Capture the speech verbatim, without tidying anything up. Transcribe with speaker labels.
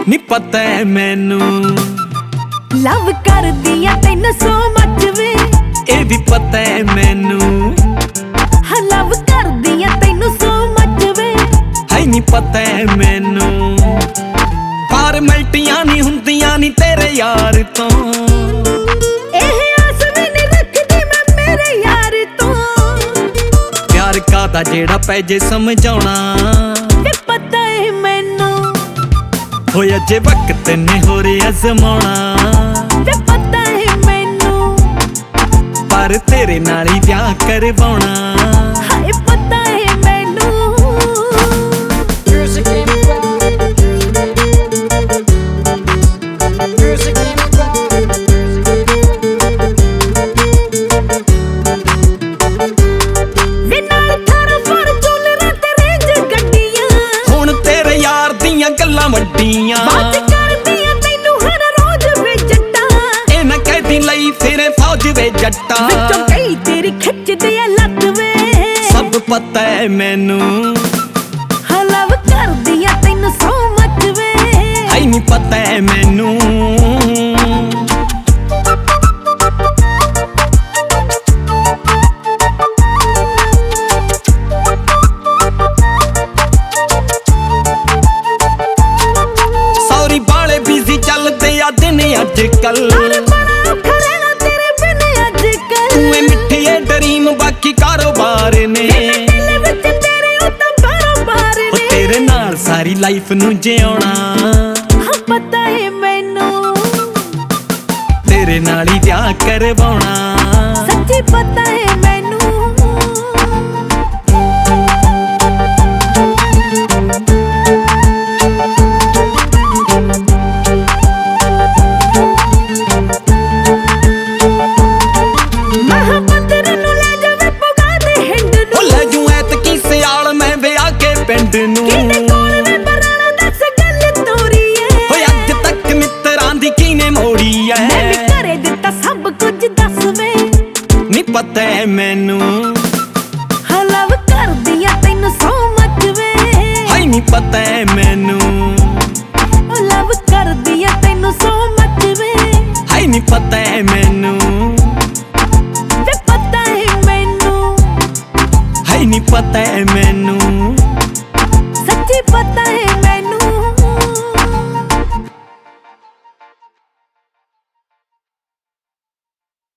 Speaker 1: ਨੀ ਪਤਾ ਹੈ ਮੈਨੂੰ
Speaker 2: ਲਵ ਕਰਦੀ ਆ ਤੈਨੂੰ ਸੋ ਮੱਚ ਵੇ,
Speaker 1: ਇਹ ਵੀ ਪਤਾ ਹੈ ਮੈਨੂੰ
Speaker 2: ਹਾਂ ਲਵ ਕਰਦੀ ਆ ਤੈਨੂੰ ਸੋ ਮੱਚ ਵੇ,
Speaker 1: ਹੈ ਨੀ ਪਤਾ ਹੈ ਮੈਨੂੰ ਫਾਰਮੈਲਟੀਆਂ ਨਹੀਂ ਹੁੰਦੀਆਂ ਨੀ ਤੇਰੇ ਯਾਰ ਤੋਂ,
Speaker 2: ਇਹ ਆਸ ਵੀ ਨਹੀਂ ਰੱਖਦੀ ਮੈਂ ਮੇਰੇ ਯਾਰ ਤੋਂ,
Speaker 1: ਪਿਆਰ ਕਾਦਾ ਜਿਹੜਾ ਪੈ ਜੇ ਸਮਝਾਉਣਾ,
Speaker 2: ਵੇ ਪਤਾ ਹੈ ਮੈਨੂੰ
Speaker 1: ਹੋਇਆ ਜੇ ਵਕਤ ਨੇ ਹੋਰ ਅਜ਼ਮਾਉਣਾ,
Speaker 2: ਵੇ ਪਤਾ ਹੈ ਮੈਨੂੰ
Speaker 1: ਪਰ ਤੇਰੇ ਨਾਲ ਹੀ ਵਿਆਹ ਕਰਵਾਉਣਾ,
Speaker 2: ਹਾਏ ਪਤਾ ਹੈ ਮੈਨੂੰ।
Speaker 3: Music in the crowd. Music in the crowd.
Speaker 2: ਵੇ ਨਾਲ ਥਾਰ ਫਾਰਚੂਨਰਾਂ ਤੇ ਰੇਂਜ ਗੱਡੀਆਂ,
Speaker 1: ਹੁਣ ਤੇਰੇ ਯਾਰ ਦੀਆਂ ਗੱਲਾਂ ਵੱਡੀਆਂ,
Speaker 2: ਬਾਤ ਕਰਦੀਆਂ ਤੈਨੂੰ ਹਰ ਰੋਜ਼ ਵੇ ਜੱਟਾਂ,
Speaker 1: ਇਹ ਨਾ ਕਹਿਦੀ ਲਈ ਫਿਰੇ ਫੌਜ ਵੇ ਜੱਟਾਂ,
Speaker 2: ਵਿੱਚੋਂ ਕਈ ਤੇਰੀ ਖਿੱਚਦੇ ਆ ਲੱਤ ਵੇ,
Speaker 1: ਸਭ ਪਤਾ ਹੈ ਮੈਨੂੰ
Speaker 2: ਹਾਂ ਲਵ ਕਰਦੀ ਆ ਤੈਨੂੰ ਸੋ ਮੱਚ ਵੇ,
Speaker 1: ਹੈ ਨੀ ਪਤਾ ਹੈ ਮੈਨੂੰ ਸੌਰੀ ਬਾਲੇ ਬਿਜ਼ੀ ਚੱਲਦੇ ਆ ਦਿਨ ਅੱਜ ਕੱਲ,
Speaker 2: ਅਰੇ ਬੜਾ ਔਖਾ ਰਹਿਣਾ ਤੇਰੇ ਬਿਨ ਅੱਜ ਕੱਲ,
Speaker 1: ਤੂੰ ਏ ਮਿੱਠੀਏ ਡਰੀਮ ਬਾਕੀ ਕਾਰੋਬਾਰ ਨੇ,
Speaker 2: ਦਿਲ ਵਿੱਚ ਤੇਰੇ ਉਹ ਤਾਂ ਬਾਰੋਬਾਰ
Speaker 1: ਉਹ
Speaker 2: ਨੇ,
Speaker 1: ਤੇਰੇ ਨਾਲ ਸਾਰੀ ਲਾਈਫ ਨੂੰ ਜਿਉਣਾ,
Speaker 2: ਹਾਂ ਪਤਾ ਹੈ ਮੈਨੂੰ
Speaker 1: ਤੇਰੇ ਨਾਲ ਹੀ ਵਿਆਹ ਕਰਵਾਉਣਾ,
Speaker 2: ਸੱਚੀ ਪਤਾ ਹੈ